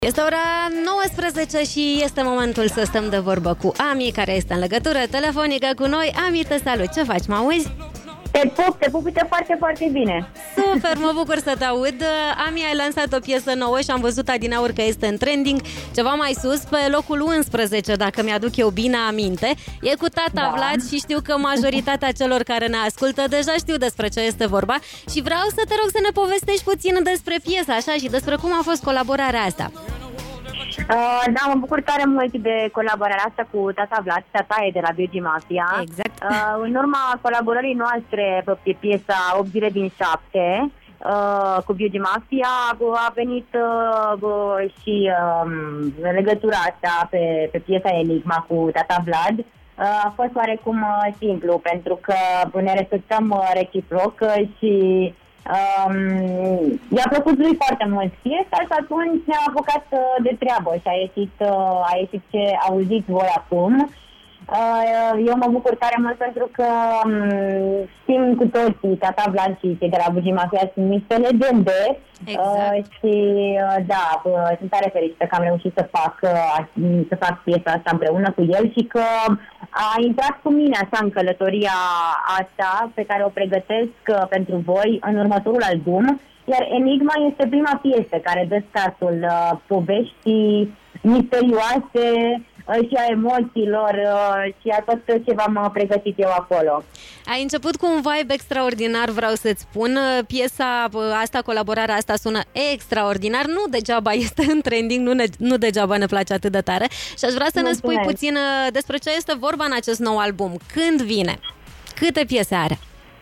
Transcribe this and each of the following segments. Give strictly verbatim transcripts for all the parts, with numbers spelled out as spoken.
Este ora nouăsprezece și este momentul să stăm de vorbă cu Ami, care este în legătură telefonică cu noi. Ami, te salut! Ce faci, mă auzi? Te pup, te pup, uite, foarte, foarte bine. Super, mă bucur să te aud. Ami, ai lansat o piesă nouă și am văzut adineauri că este în trending, ceva mai sus, pe locul unsprezece, dacă mi-aduc eu bine aminte. E cu Tata da. Vlad și știu că majoritatea celor care ne ascultă deja știu despre ce este vorba și vreau să te rog să ne povestești puțin despre piesa așa și despre cum a fost colaborarea asta. Uh, da, mă bucur tare mult de colaborarea asta cu Tata Vlad, tata e de la Beauty Mafia. Exact. Uh, în urma colaborării noastre pe piesa opt zile din șapte uh, cu Beauty Mafia a venit uh, și uh, legătura asta pe, pe piesa Enigma cu Tata Vlad. Uh, a fost oarecum uh, simplu, pentru că ne respectăm uh, reciproc și Um, i-a plăcut lui foarte mult piesa și atunci ne-am apucat uh, de treabă și a ieșit, uh, a ieșit ce auziți voi acum. Uh, eu mă bucur tare mult pentru că um, știm cu toții, Tata Vlad și cei de la Beauty Mafia sunt niște legende. Exact. uh, și uh, da, uh, sunt tare fericită că am reușit să fac, uh, să fac piesa asta împreună cu el și că a intrat cu mine așa în călătoria asta pe care o pregătesc uh, pentru voi în următorul album. Iar Enigma este prima piesă care dă startul uh, poveștii misterioase uh, și a emoțiilor uh, și a tot ce v-am pregătit eu acolo. Ai început cu un vibe extraordinar, vreau să-ți spun. Piesa asta, colaborarea asta sună extraordinar. Nu degeaba este în trending, nu, ne, nu degeaba ne place atât de tare. Și aș vrea să Mulțumesc. ne spui puțin despre ce este vorba în acest nou album. Când vine? Câte piese are?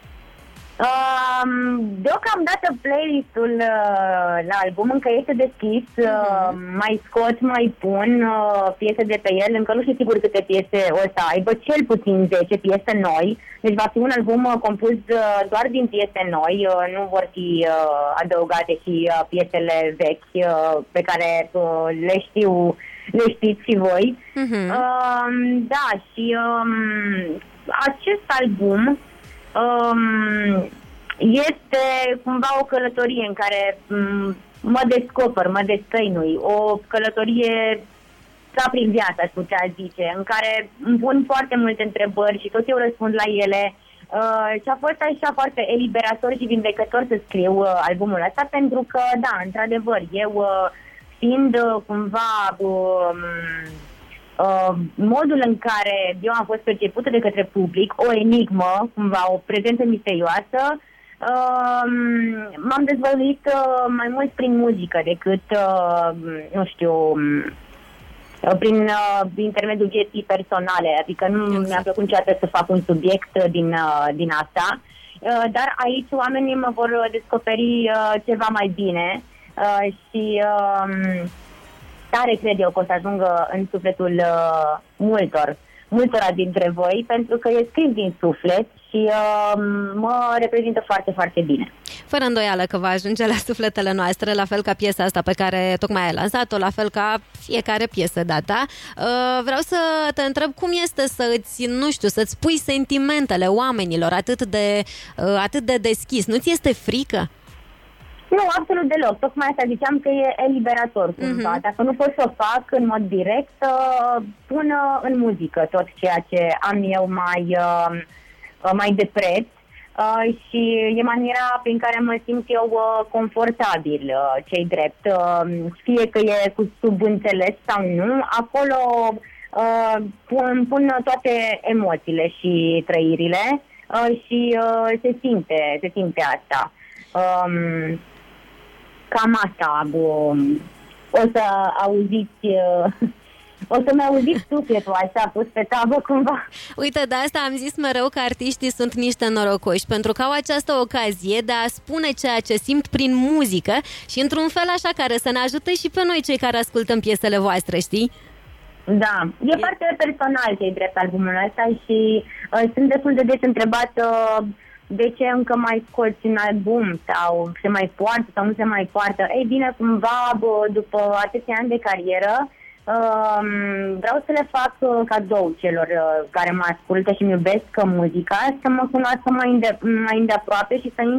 Um, deocamdată playlist-ul uh, la album încă este deschis, uh, mai scot, mai pun uh, piese de pe el, încă nu știu sigur câte piese o să aibă, cel puțin zece piese noi, deci va fi un album uh, compus uh, doar din piese noi, uh, nu vor fi uh, adăugate și uh, piesele vechi uh, pe care uh, le știu, le știți și voi. Uh-huh. Uh, da, și um, acest album Um, este cumva o călătorie în care um, mă descoper, mă destăinui, o călătorie ca prin viață, aș putea zice, în care îmi pun foarte multe întrebări și tot eu răspund la ele uh, și a fost așa foarte eliberator și vindecător să scriu uh, albumul ăsta, pentru că, da, într-adevăr, eu uh, fiind uh, cumva uh, Uh, modul în care eu am fost percepută de către public, o enigmă, cumva o prezență misterioasă, uh, m-am dezvăluit uh, mai mult prin muzică decât, uh, nu știu, uh, prin uh, intermediul vieții personale, adică nu exact. mi-a plăcut niciodată să fac un subiect din, uh, din asta, uh, dar aici oamenii mă vor descoperi uh, ceva mai bine uh, și Uh, tare cred eu că o să ajungă în sufletul uh, multor, multora dintre voi, pentru că e scris din suflet și uh, mă reprezintă foarte, foarte bine. Fără îndoială că va ajunge la sufletele noastre, la fel ca piesa asta pe care tocmai ai lansat-o, la fel ca fiecare piesă data. Uh, vreau să te întreb cum este să îți, nu știu, să-ți pui sentimentele oamenilor atât de, uh, atât de deschis. Nu ți este frică? Nu, absolut deloc. Tocmai asta ziceam că e eliberator cumva. Uh-huh. Dacă nu pot să o fac în mod direct, uh, pun în muzică tot ceea ce am eu mai, uh, mai de preț uh, și e maniera prin care mă simt eu uh, confortabil, uh, ce-i drept. Uh, fie că e cu subînțeles sau nu, acolo uh, pun, pun toate emoțiile și trăirile uh, și uh, se simte, se simte asta. Um, Cam asta, bun. O să auziți, o să-mi auziți sufletul așa pus pe tavă cumva. Uite, de asta am zis mereu că artiștii sunt niște norocoși, pentru că au această ocazie de a spune ceea ce simt prin muzică și într-un fel așa care să ne ajute și pe noi cei care ascultăm piesele voastre, știi? Da, e, e... foarte personal ce-i drept albumul ăsta și uh, sunt destul de des întrebată uh, de ce încă mai scoți un album sau se mai poartă sau nu se mai poartă. Ei bine, cumva, bă, după atâția ani de carieră, uh, vreau să le fac uh, cadou celor uh, care mă ascultă și îmi iubesc muzica, să mă cunoască mai, înde- mai îndeaproape și să intre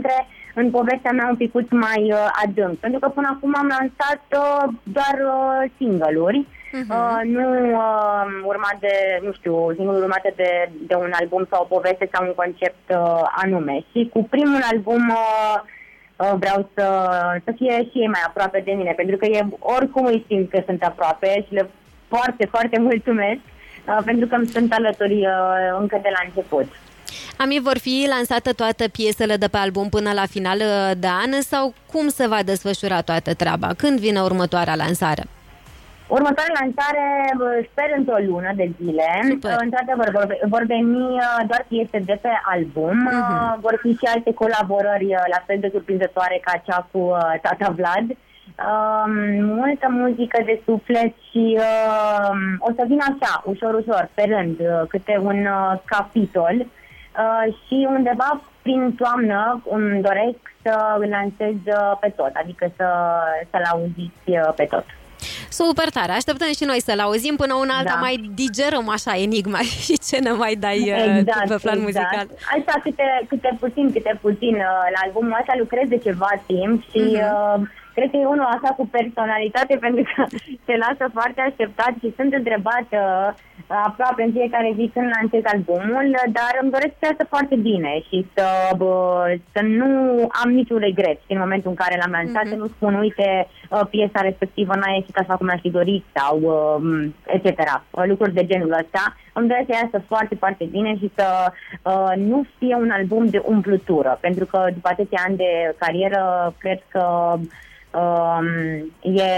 în povestea mea un picuț mai uh, adânc. Pentru că până acum am lansat uh, doar uh, single-uri, uh-huh. uh, nu uh, urmat de, nu știu, single-uri urmate de, de un album sau o poveste sau un concept uh, anume. Și cu primul album uh, uh, vreau să, să fie și ei mai aproape de mine, pentru că e, oricum îi simt că sunt aproape și le foarte, foarte mulțumesc uh, pentru că îmi sunt alături uh, încă de la început. Ami, vor fi lansate toate piesele de pe album până la final de an sau cum se va desfășura toată treaba? Când vine următoarea lansare? Următoarea lansare sper într-o lună de zile. Super. Într-adevăr, vor, vor veni doar piese de pe album. Uh-huh. Vor fi și alte colaborări la fel de surprinzătoare ca cea cu Tata Vlad. Uh, multă muzică de suflet și uh, o să vin așa, ușor, ușor, pe rând, câte un uh, capitol. Uh, și undeva prin toamnă îmi doresc să îl lansez uh, pe tot, adică să, să-l auziți uh, pe tot. Super tare! Așteptăm și noi să-l auzim. Până una alta da. mai digerăm așa enigma și ce ne mai dai exact, pe plan exact. muzical. Așa, câte, câte puțin, câte puțin. La albumul ăsta lucrez de ceva timp și uh-huh. uh, cred că e unul așa cu personalitate pentru că se lasă foarte așteptat și sunt întrebată aproape în fiecare zi când lansez albumul, dar îmi doresc să iasă foarte bine și să, bă, să nu am niciun regret în momentul în care l-am lansat, mm-hmm. să nu spun, uite, piesa respectivă n-a ieșit așa cum aș fi dorit sau et cetera. Lucruri de genul ăsta. Îmi doresc să iasă foarte, foarte bine și să uh, nu fie un album de umplutură, pentru că după atâția ani de carieră, cred că uh, e...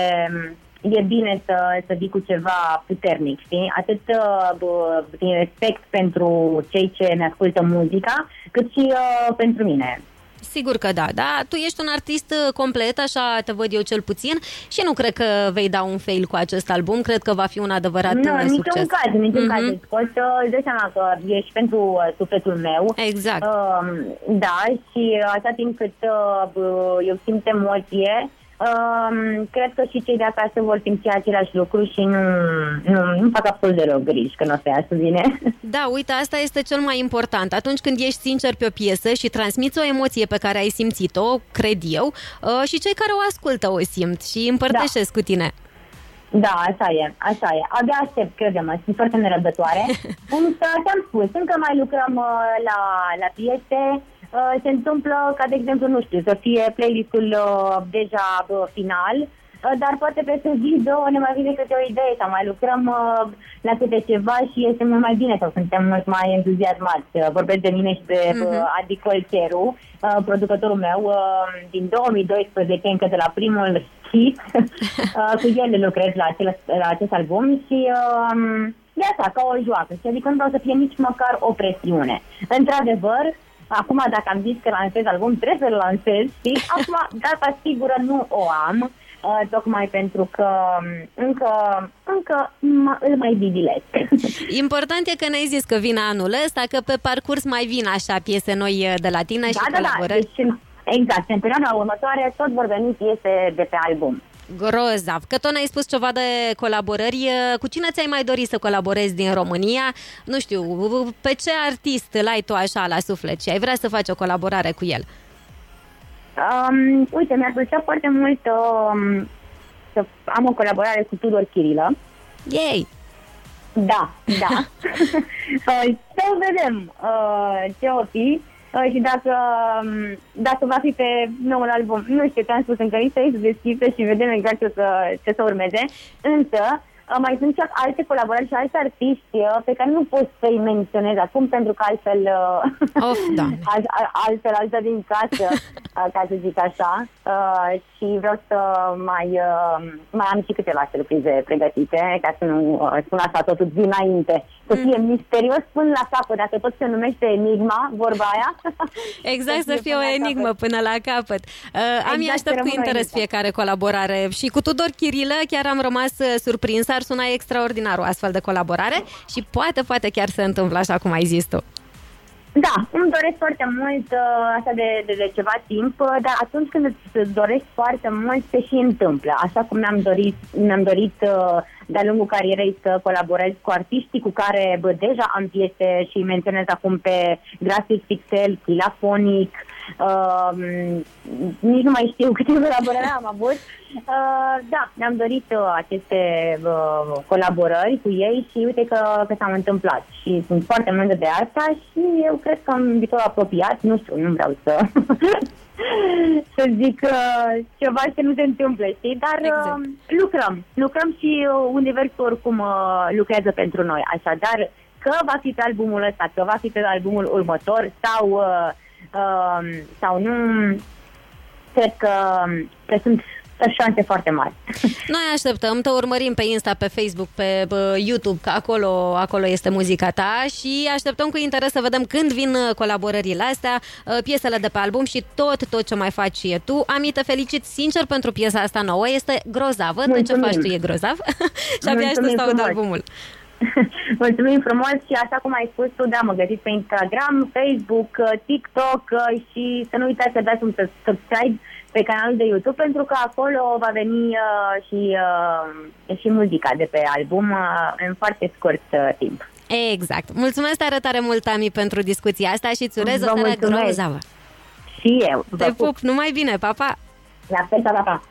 e bine să, să vii cu ceva puternic, știi? Atât uh, din respect pentru cei ce ne ascultă muzica, cât și uh, pentru mine. Sigur că da, da. Tu ești un artist complet, așa te văd eu cel puțin și nu cred că vei da un fail cu acest album, cred că va fi un adevărat nu, succes. Nu, niciun caz, niciun mm-hmm. caz. Poți să îți dai seama că ești pentru uh, sufletul meu. Exact. Uh, da, și atâta timp cât uh, eu simt emoție, Um, cred că și cei de acasă vor simți același lucru și nu, nu, nu fac absolut deloc griji că nu o să iasă bine. Da, uite, asta este cel mai important. Atunci când ești sincer pe o piesă și transmiți o emoție pe care ai simțit-o, cred eu, uh, și cei care o ascultă o simt și împărtășesc da. cu tine. Da, așa e, așa e. Abia aștept, crede-mă, sunt foarte nerăbdătoare. Însă, te-am spus, încă mai lucrăm uh, la, la piese. Uh, se întâmplă ca, de exemplu, nu știu, să fie playlistul uh, deja uh, final, uh, dar poate peste zi, două, ne mai vine câte o idee sau mai lucrăm uh, la câte ceva și este mult mai bine sau suntem mult mai entuziasmați. Uh, vorbesc de mine și de uh, uh-huh. Adi Colceru, uh, producătorul meu, uh, din două mii doisprezece, încă de la primul hit, uh, cu el lucrez la, acel, la acest album și uh, e asta, ca o joacă. Și adică nu vreau să fie nici măcar o presiune. Într-adevăr, acum, dacă am zis că lansez album, trebuie să-l lansez, știi? Acum, data sigură nu o am, uh, tocmai pentru că încă, încă îl mai vivilez. Important e că ne-ai zis că vine anul ăsta, că pe parcurs mai vin așa piese noi de la tine da, și da, colaborări. Da, deci, exact. În perioada următoare tot vor veni piese de pe album. Grozav. Că tot ne-ai spus ceva de colaborări. Cu cine ți-ai mai dorit să colaborezi din România? Nu știu, pe ce artist l-ai tu așa la suflet și ai vrea să faci o colaborare cu el? Um, uite, mi-ar plăcea foarte mult um, să am o colaborare cu Tudor Chirilă. Yay! Da, da. Să vedem uh, ce o fi. Și dacă, dacă va fi pe noul album, nu știu, te-am spus, încă lista este deschisă și vedem exact ce să, ce să urmeze. Însă, mai sunt și alte colaborări și alți artiști pe care nu pot să-i menționez acum, pentru că altfel, of, da. altfel, altfel din casă, ca să zic așa. Și vreau să mai, mai am și câteva surprize pregătite, ca să nu spun așa totul dinainte. Să fie mm. misterios până la capăt, dacă tot se numește enigma, vorba aia. Exact, să fie o enigmă capăt. Până la capăt. Uh, exact, am aștept cu interes fiecare colaborare. Și cu Tudor Chirilă chiar am rămas surprins. Ar suna extraordinar o astfel de colaborare și poate, poate chiar se întâmplă așa cum ai zis tu. Da, îmi doresc foarte mult așa de, de, de ceva timp, dar atunci când îți dorești foarte mult, se și întâmplă. Așa cum mi-am dorit, mi-am dorit de-a lungul carierei să colaborez cu artiștii cu care bă, deja am piese și menționez acum pe Grafic Pixel, Chilafonic, Uh, nici nu mai știu câte colaborări am avut. Uh, da, ne-am dorit uh, aceste uh, colaborări cu ei și uite că, că s-au întâmplat. Și sunt foarte mândră de asta și eu cred că în viitor apropiat, nu știu, nu vreau să... să zic uh, ceva ce nu se întâmplă, știi? Dar exact. uh, lucrăm. Lucrăm și uh, universul oricum uh, lucrează pentru noi. Așadar, că va fi pe albumul ăsta, că va fi pe albumul următor sau, uh, uh, sau nu, cred că, că sunt șanse foarte mari. Noi așteptăm, te urmărim pe Insta, pe Facebook, pe YouTube, că acolo, acolo este muzica ta și așteptăm cu interes să vedem când vin colaborările astea, piesele de pe album și tot, tot ce mai faci și tu. Ami, te felicit sincer pentru piesa asta nouă, este grozavă, tot ce faci tu e grozav și abia aștept să aud albumul. Mulțumim frumos și așa cum ai spus tu, da, mă găsiți pe Instagram, Facebook, TikTok și să nu uitați să dați un subscribe pe canalul de YouTube pentru că acolo va veni uh, și, uh, și muzica de pe album uh, în foarte scurt uh, timp. Exact. Mulțumesc tare, tare mult, Ami, pentru discuția asta și îți urez o seară grozavă. Și eu. Te pup, pup, numai bine, pa, pa! La fel, pa, pa!